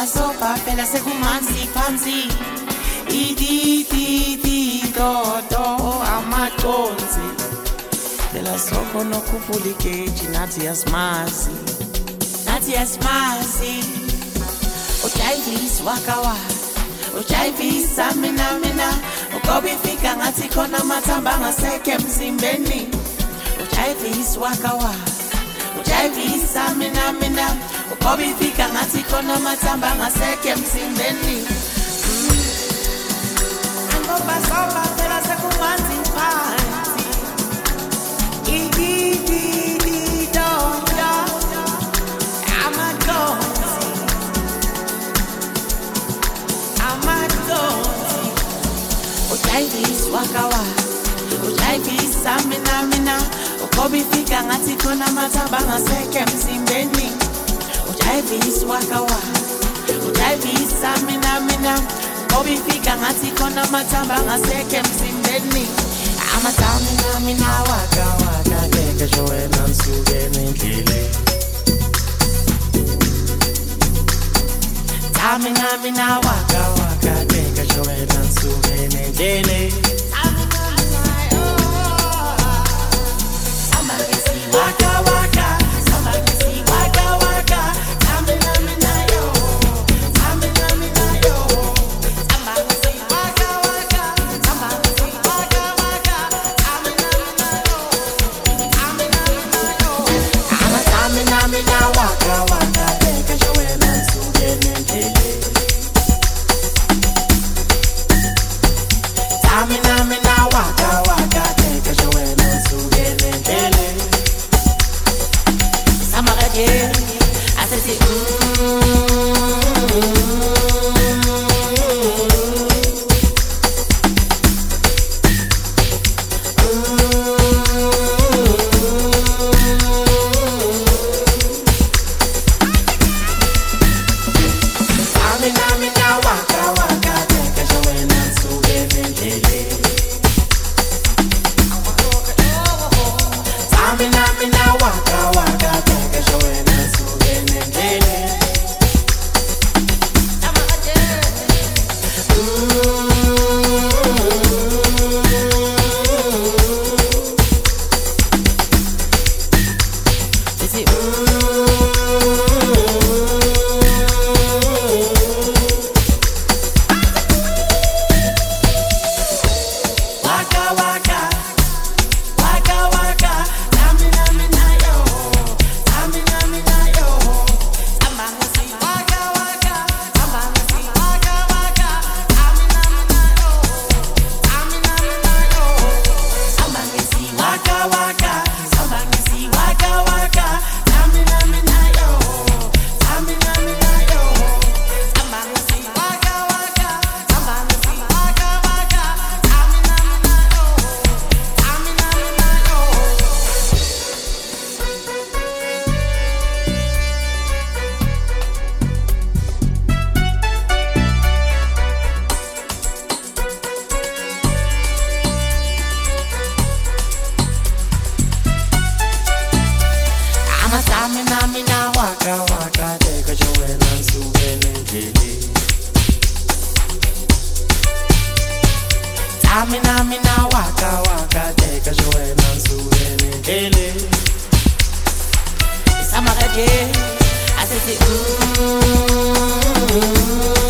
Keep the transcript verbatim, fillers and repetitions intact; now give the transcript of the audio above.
sopa sopa phela sekumanzi phansi idi di di do do amaconzi phela soko nokhuphula igeji nathi yasimazi nathi yasimazi uJayvis wakawa uJayvis mina mina ukobifika ngathi khona mathamba ngaseke emzimbeni uJayvis wakawa uJayvis mina mina ukobifika ngathi khona mathamba ngaseke emzimbeni angoba soba phela sekumanzi phansi idi di di do do amaconzi amaconzi uJayvis wakawa uJayvis mina mina ukobifika ngathi khona mathamba ngaseke emzimbeni uJayvis wakawa uJayvis mina mina ukobifika ngathi khona mathamba ngaseke emzimbeni amathamba mina waka waka ngeke joyena nsuke nendlele Tamina mina waka waka ngeke joyena nsuke nendlele Waka waka, somebody see waka waka, tamina mina yo, tamina mina yo, somebody see waka waka, somebody see waka waka, tamina mina yo, tamina mina yo, ama tamina mina waka waka, take a show and nsuke nendlele, tamina mina waka waka, take a show and nsuke nendlele. Yeah, I said it. Amina mina waka waka teka joena nsuene ele Samagaje I said